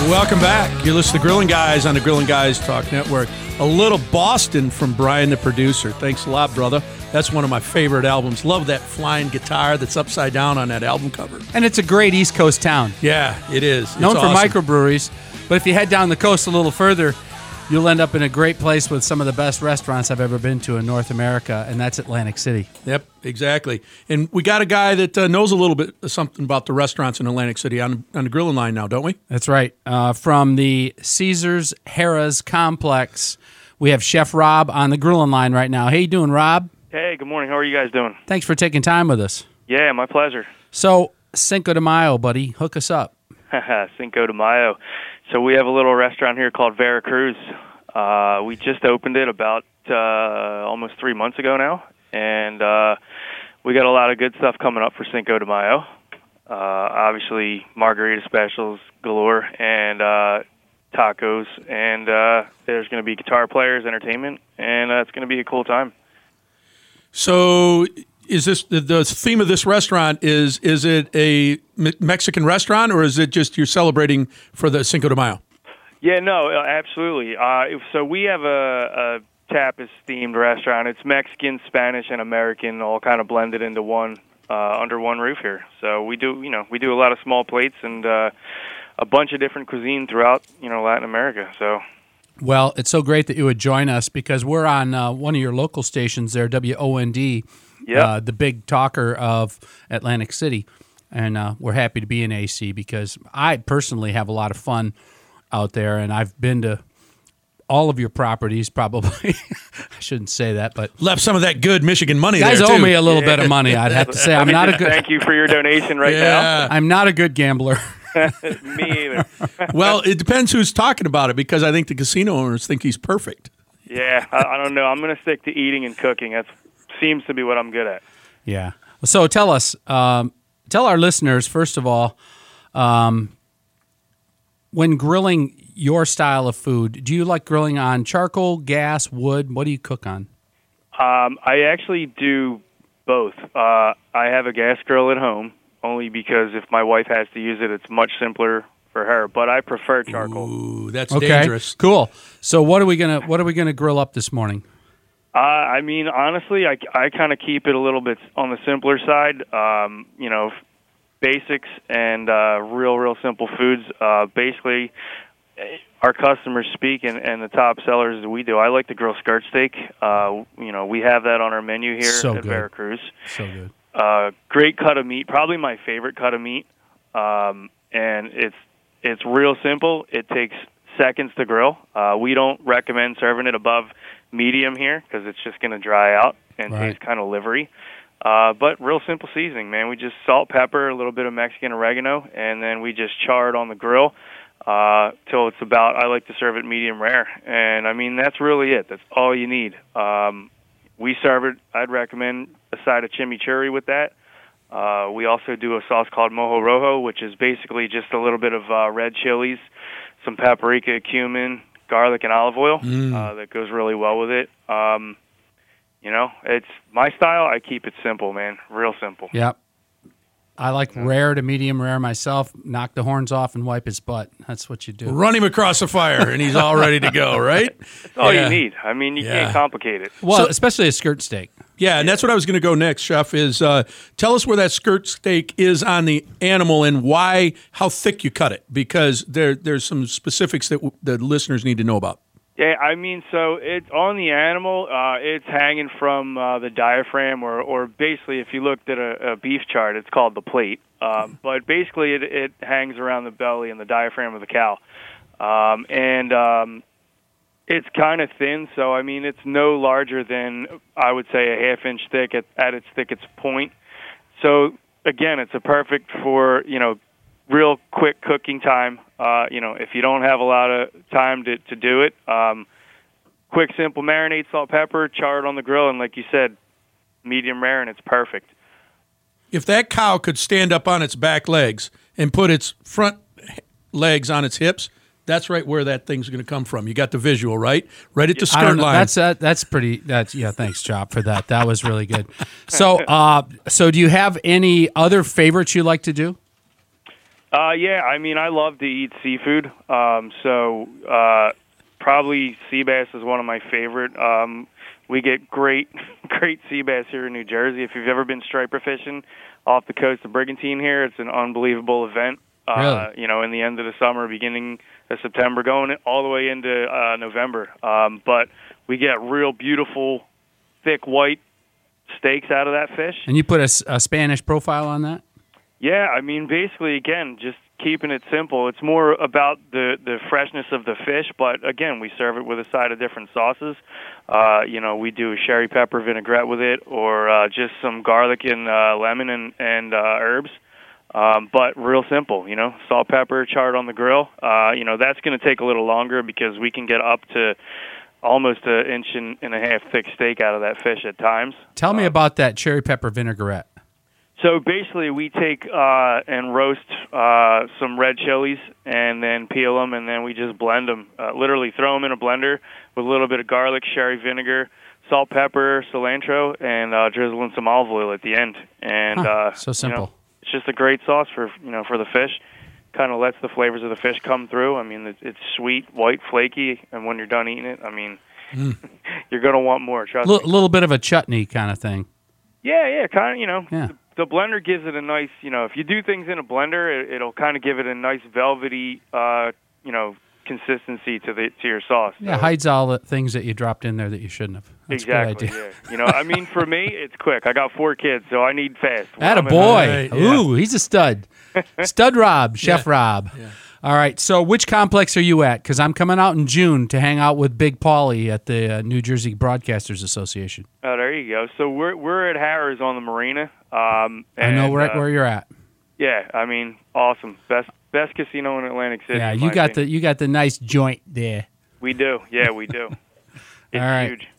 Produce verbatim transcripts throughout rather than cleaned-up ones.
Welcome back. You listen to Grilling Guys on the Grilling Guys Talk Network. A little Boston from Brian, the producer. Thanks a lot, brother. That's one of my favorite albums. Love that flying guitar that's upside down on that album cover. And it's a great East Coast town. Yeah, it is. It's known for awesome. microbreweries. But if you head down the coast a little further, you'll end up in a great place with some of the best restaurants I've ever been to in North America, and that's Atlantic City. Yep, exactly. And we got a guy that uh, knows a little bit something about the restaurants in Atlantic City on, on the grilling line now, don't we? That's right. Uh, from the Caesars Harrah's Complex, we have Chef Rob on the grilling line right now. How you doing, Rob? Hey, good morning. How are you guys doing? Thanks for taking time with us. Yeah, my pleasure. So, Cinco de Mayo, buddy. Hook us up. Cinco de Mayo. So we have a little restaurant here called Veracruz. Uh, we just opened it about uh, almost three months ago now, and uh, we got a lot of good stuff coming up for Cinco de Mayo. Uh, obviously, margarita specials galore, and uh, tacos, and uh, there's going to be guitar players, entertainment, and uh, it's going to be a cool time. So, is this the, the theme of this restaurant? Is is it a Me- Mexican restaurant, or is it just you're celebrating for the Cinco de Mayo? Yeah, no, absolutely. Uh, so we have a, a tapas-themed restaurant. It's Mexican, Spanish, and American, all kind of blended into one uh, under one roof here. So we do, you know, we do a lot of small plates and uh, a bunch of different cuisine throughout, you know, Latin America. So. Well, it's so great that you would join us because we're on uh, one of your local stations there, W O N D, yep. uh, the big talker of Atlantic City. And uh, we're happy to be in A C because I personally have a lot of fun out there, and I've been to all of your properties probably. I shouldn't say that, but left some of that good Michigan money you guys there, owe too. me a little bit of money, I'd have to say. I'm not a good Thank you for your donation right yeah. I'm not a good gambler. now. Me either. Well, it depends who's talking about it because I think the casino owners think he's perfect. Yeah, I, I don't know. I'm going to stick to eating and cooking. That seems to be what I'm good at. Yeah. So tell us, um, tell our listeners, first of all, um, when grilling your style of food, do you like grilling on charcoal, gas, wood? What do you cook on? Um, I actually do both. Uh, I have a gas grill at home, only because if my wife has to use it, it's much simpler for her. But I prefer charcoal. Ooh, that's Okay, dangerous. cool. So what are we gonna what are we gonna grill up this morning? Uh, I mean, honestly, I, I kind of keep it a little bit on the simpler side. Um, you know, basics and uh, real, real simple foods. Uh, basically, our customers speak, and, and the top sellers that we do. I like to grill skirt steak. Uh, you know, we have that on our menu here So at good. Veracruz. So good. Uh, great cut of meat, probably my favorite cut of meat. Um, and it's it's real simple. It takes seconds to grill. Uh, we don't recommend serving it above medium here because it's just going to dry out and Right. taste kind of livery. Uh, but real simple seasoning, man. We just salt, pepper, a little bit of Mexican oregano, and then we just char it on the grill uh, till it's about, I like to serve it medium rare. And, I mean, that's really it. That's all you need. Um, we serve it, I'd recommend a side of chimichurri with that. Uh, we also do a sauce called mojo rojo, which is basically just a little bit of uh, red chilies, some paprika, cumin, garlic, and olive oil. Mm. Uh, that goes really well with it. Um, you know, it's my style. I keep it simple, man. Real simple. Yep. I like rare to medium rare myself. Knock the horns off and wipe his butt. That's what you do. Run him across the fire, and he's all ready to go, right? That's all Yeah. you need. I mean, you Yeah. can't complicate it. Well, So- especially a skirt steak. Yeah, and that's what I was going to go next, Chef, is uh, tell us where that skirt steak is on the animal and why, how thick you cut it, because there there's some specifics that w- the listeners need to know about. Yeah, I mean, so it's on the animal. Uh, it's hanging from uh, the diaphragm, or, or basically, if you looked at a, a beef chart, it's called the plate. Um, but basically, it, it hangs around the belly and the diaphragm of the cow, um, and um, it's kind of thin. So I mean, it's no larger than I would say a half inch thick at, at its thickest point. So again, it's a perfect for you know real quick cooking time. Uh, you know, if you don't have a lot of time to, to do it, um, quick, simple marinade, salt, pepper, char it on the grill, and like you said, medium rare, and it's perfect. If that cow could stand up on its back legs and put its front legs on its hips, that's right where that thing's going to come from. You got the visual, right? Right at the I skirt don't know. line. That's uh, that's pretty. That's yeah. Thanks, Chop, for that. That was really good. So, uh, so do you have any other favorites you like to do? Uh, yeah, I mean, I love to eat seafood, um, so uh, probably sea bass is one of my favorite. Um, we get great, great sea bass here in New Jersey. If you've ever been striper fishing off the coast of Brigantine here, it's an unbelievable event. Uh, Really? You know, in the end of the summer, beginning of September, going all the way into uh, November. Um, but we get real beautiful, thick white steaks out of that fish. And you put a, s- a Spanish profile on that? Yeah, I mean, basically, again, just keeping it simple. It's more about the, the freshness of the fish, but again, we serve it with a side of different sauces. Uh, you know, we do a sherry pepper vinaigrette with it, or uh, just some garlic and uh, lemon and, and uh, herbs. Um, but real simple, you know, salt, pepper, charred on the grill. Uh, you know, that's going to take a little longer because we can get up to almost an inch and, and a half thick steak out of that fish at times. Tell me Uh, about that cherry pepper vinaigrette. So basically, we take uh, and roast uh, some red chilies and then peel them, and then we just blend them. Uh, literally throw them in a blender with a little bit of garlic, sherry vinegar, salt, pepper, cilantro, and uh, drizzle in some olive oil at the end. And Huh, uh, so simple. You know, it's just a great sauce for you know for the fish. Kind of lets the flavors of the fish come through. I mean, it's, it's sweet, white, flaky, and when you're done eating it, I mean, Mm. you're gonna want more. A Trust L- me. little bit of a chutney kind of thing. Yeah, yeah, kind of, you know. Yeah. The, the blender gives it a nice, you know, if you do things in a blender, it, it'll kind of give it a nice velvety, uh, you know, consistency to the to your sauce. Yeah, So- hides all the things that you dropped in there that you shouldn't have. That's exactly. a good idea. Yeah. You know, I mean, for me, it's quick. I got four kids, so I need fast. When Atta I'm in- boy. Right, yeah. Ooh, he's a stud. Stud Rob, Chef Yeah. Rob. All right, so which complex are you at? Because I'm coming out in June to hang out with Big Paulie at the uh, New Jersey Broadcasters Association. Oh, there you go. So we're we're at Harrah's on the marina. Um, I know and, where, uh, where you're at. Yeah, I mean, awesome. Best best casino in Atlantic City. Yeah, in you my got opinion. the you got the nice joint there. We do. Yeah, we do. It's All right. huge.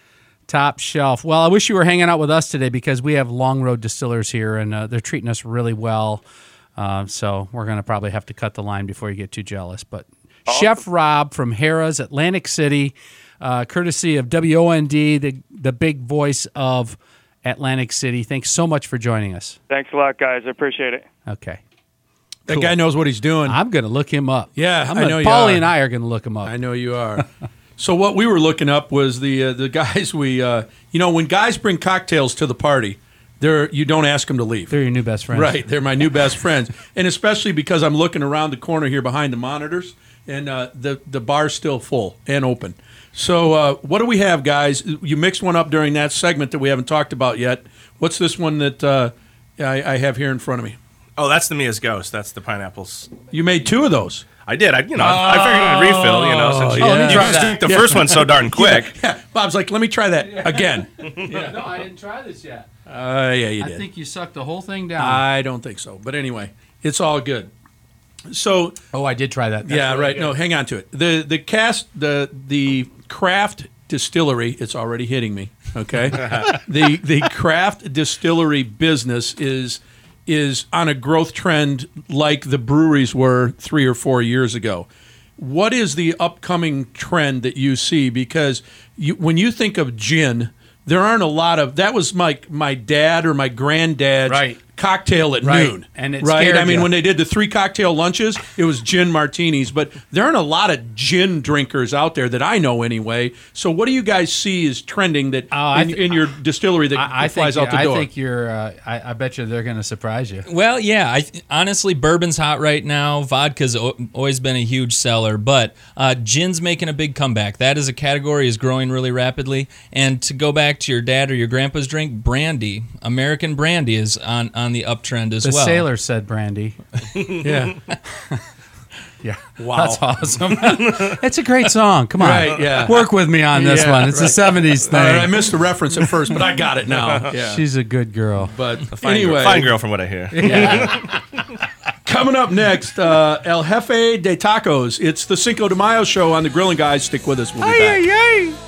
Top shelf. Well, I wish you were hanging out with us today because we have Long Road Distillers here, and uh, they're treating us really well. Uh, so we're going to probably have to cut the line before you get too jealous. But Chef Rob from Harrah's, Atlantic City, uh, courtesy of W O N D, the, the big voice of Atlantic City. Thanks so much for joining us. Thanks a lot, guys. I appreciate it. Okay. That Cool. guy knows what he's doing. I'm going to look him up. Yeah, I'm I gonna, know you Paulie are. and I are going to look him up. I know you are. So what we were looking up was the uh, the guys we uh, you know when guys bring cocktails to the party, they're you don't ask them to leave. They're your new best friends. Right, they're my new best friends, and especially because I'm looking around the corner here behind the monitors, and uh, the the bar's still full and open. So uh, what do we have, guys? You mixed one up during that segment that we haven't talked about yet. What's this one that uh, I, I have here in front of me? Oh, that's the Mia's Ghost. That's the pineapples. You made two of those. I did. I, you know, I, I figured I'd refill. You know, since you, Oh, yeah. you just took the first one so darn quick. Yeah, Bob's like, let me try that again. No, I didn't try this yet. Uh, yeah, you I did. think you sucked the whole thing down. I don't think so. But anyway, it's all good. So oh, I did try that. That's yeah, really right. good. No, hang on to it. The the cast the the craft distillery. It's already hitting me. Okay, the the craft distillery business is is on a growth trend like the breweries were three or four years ago. What is the upcoming trend that you see? Because you, when you think of gin, there aren't a lot of. That was my my dad or my granddad's Right. cocktail at Right. noon. And it right. scared I mean, ya. when they did the three cocktail lunches, it was gin martinis. But there aren't a lot of gin drinkers out there that I know anyway. So what do you guys see as trending that Oh, I in, th- in your distillery that I, I flies think out the I door? think you're. Uh, I, I bet you they're going to surprise you. Well, yeah. I th- honestly, bourbon's hot right now. Vodka's o- always been a huge seller, but uh, gin's making a big comeback. That as a category is growing really rapidly. And to go back to your dad or your grandpa's drink, brandy, American brandy is on, on the uptrend as The well. sailor said brandy. yeah. Yeah. Wow. That's awesome. It's a great song. Come on. Right, yeah. Work with me on this Yeah, one. It's a right. seventies thing. All right, I missed the reference at first, but I got it now. Yeah. She's a good girl. But Fine, anyway, girl, fine girl from what I hear. coming up next, uh, El Jefe de Tacos. It's the Cinco de Mayo show on the Grilling Guys. Stick with us. We'll be back.